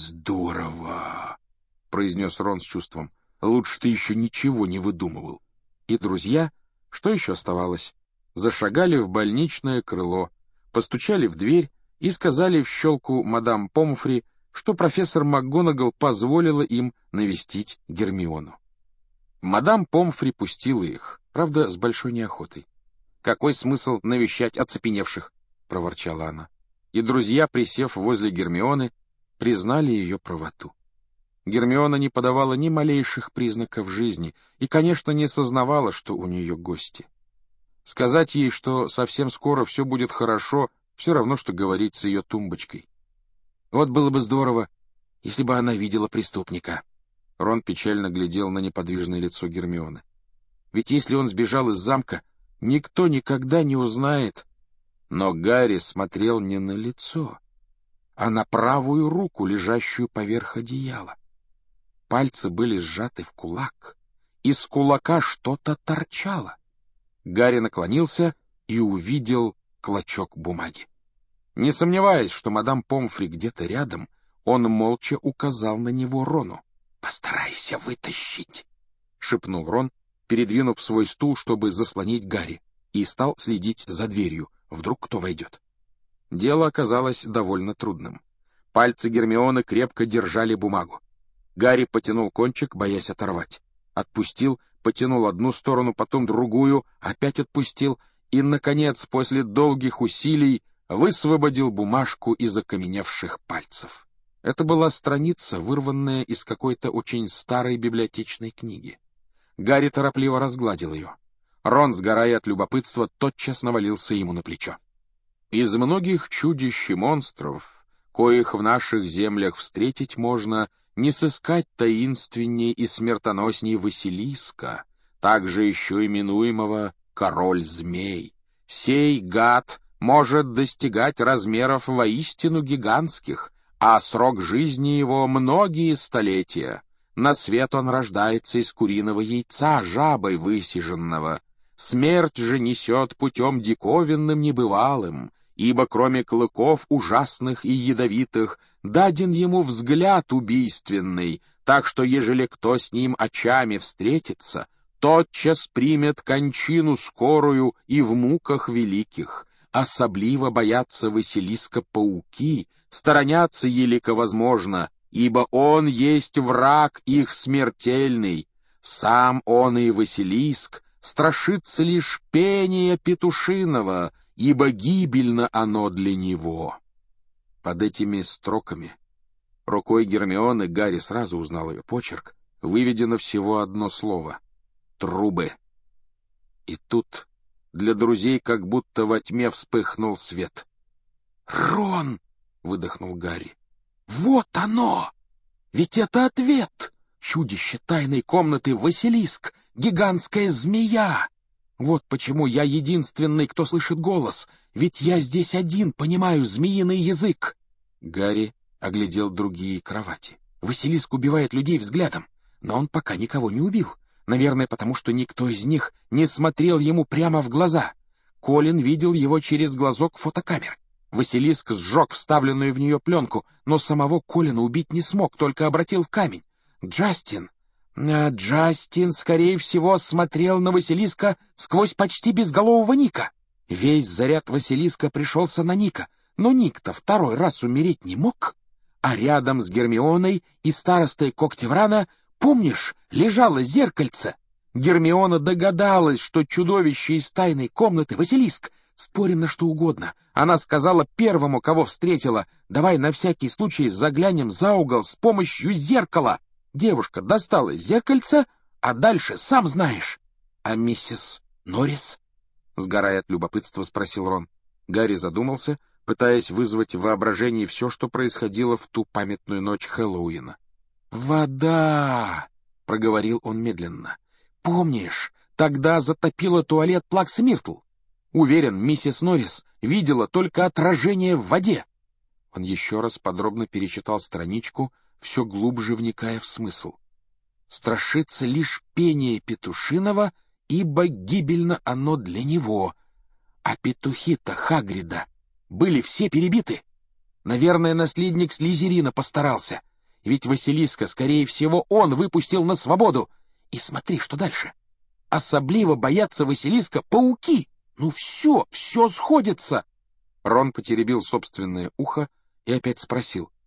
«Здорово!» — произнес Рон с чувством. «Лучше ты еще ничего не выдумывал». И друзья, что еще оставалось, зашагали в больничное крыло, постучали в дверь и сказали в щелку мадам Помфри, что профессор МакГонагал позволила им навестить Гермиону. Мадам Помфри пустила их, правда, с большой неохотой. «Какой смысл навещать оцепеневших?» — проворчала она. И друзья, присев возле Гермионы, признали ее правоту. Гермиона не подавала ни малейших признаков жизни и, конечно, не сознавала, что у нее гости. Сказать ей, что совсем скоро все будет хорошо, все равно, что говорить с ее тумбочкой. «Вот было бы здорово, если бы она видела преступника». Рон печально глядел на неподвижное лицо Гермионы. «Ведь если он сбежал из замка, никто никогда не узнает». Но Гарри смотрел не на лицо, а на правую руку, лежащую поверх одеяла. Пальцы были сжаты в кулак, из кулака что-то торчало. Гарри наклонился и увидел клочок бумаги. Не сомневаясь, что мадам Помфри где-то рядом, он молча указал на него Рону. «Постарайся вытащить», — шепнул Рон, передвинув свой стул, чтобы заслонить Гарри, и стал следить за дверью. Вдруг кто войдет. Дело оказалось довольно трудным. Пальцы Гермионы крепко держали бумагу. Гарри потянул кончик, боясь оторвать. Отпустил, потянул одну сторону, потом другую, опять отпустил и, наконец, после долгих усилий, высвободил бумажку из окаменевших пальцев. Это была страница, вырванная из какой-то очень старой библиотечной книги. Гарри торопливо разгладил ее. Рон, сгорая от любопытства, тотчас навалился ему на плечо. «Из многих чудищ и монстров, коих в наших землях встретить можно, не сыскать таинственней и смертоносней Василиска, также еще именуемого король-змей. Сей гад может достигать размеров воистину гигантских, а срок жизни его многие столетия. На свет он рождается из куриного яйца, жабой высиженного. Смерть же несет путем диковинным небывалым, ибо кроме клыков ужасных и ядовитых даден ему взгляд убийственный, так что, ежели кто с ним очами встретится, тотчас примет кончину скорую и в муках великих. Особливо боятся Василиска пауки, сторонятся елико возможно, ибо он есть враг их смертельный. Сам он и Василиск страшится лишь пения петушиного, ибо гибельно оно для него». Под этими строками рукой Гермионы Гарри сразу узнал ее почерк. Выведено всего одно слово — «трубы». И тут для друзей как будто во тьме вспыхнул свет. «Рон!» — выдохнул Гарри. «Вот оно! Ведь это ответ! Чудище тайной комнаты Василиск, гигантская змея! Вот почему я единственный, кто слышит голос, ведь я здесь один понимаю змеиный язык!» Гарри оглядел другие кровати. Василиск убивает людей взглядом, но он пока никого не убил. Наверное, потому что никто из них не смотрел ему прямо в глаза. Колин видел его через глазок фотокамеры. Василиск сжег вставленную в нее пленку, но самого Колина убить не смог, только обратил в камень. Джастин, скорее всего, смотрел на Василиска сквозь почти безголового Ника. Весь заряд Василиска пришелся на Ника, но Ник-то второй раз умереть не мог. А рядом с Гермионой и старостой Когтеврана, помнишь, лежало зеркальце? Гермиона догадалась, что чудовище из тайной комнаты — Василиск. Спорим на что угодно. Она сказала первому, кого встретила: «Давай на всякий случай заглянем за угол с помощью зеркала». Девушка достала зеркальце, а дальше сам знаешь. — А миссис Норрис? — сгорая от любопытства, спросил Рон. Гарри задумался, пытаясь вызвать в воображении все, что происходило в ту памятную ночь Хэллоуина. «Вода!» — проговорил он медленно. «Помнишь, тогда затопило туалет Плаксы Миртл? Уверен, миссис Норрис видела только отражение в воде». Он еще раз подробно перечитал страничку, все глубже вникая в смысл. «Страшится лишь пение петушиного, ибо гибельно оно для него. А петухи-то Хагрида были все перебиты. Наверное, наследник Слизерина постарался. Ведь Василиска, скорее всего, он выпустил на свободу. И смотри, что дальше. Особливо боятся Василиска пауки. Ну все сходится. Рон потеребил собственное ухо и опять спросил.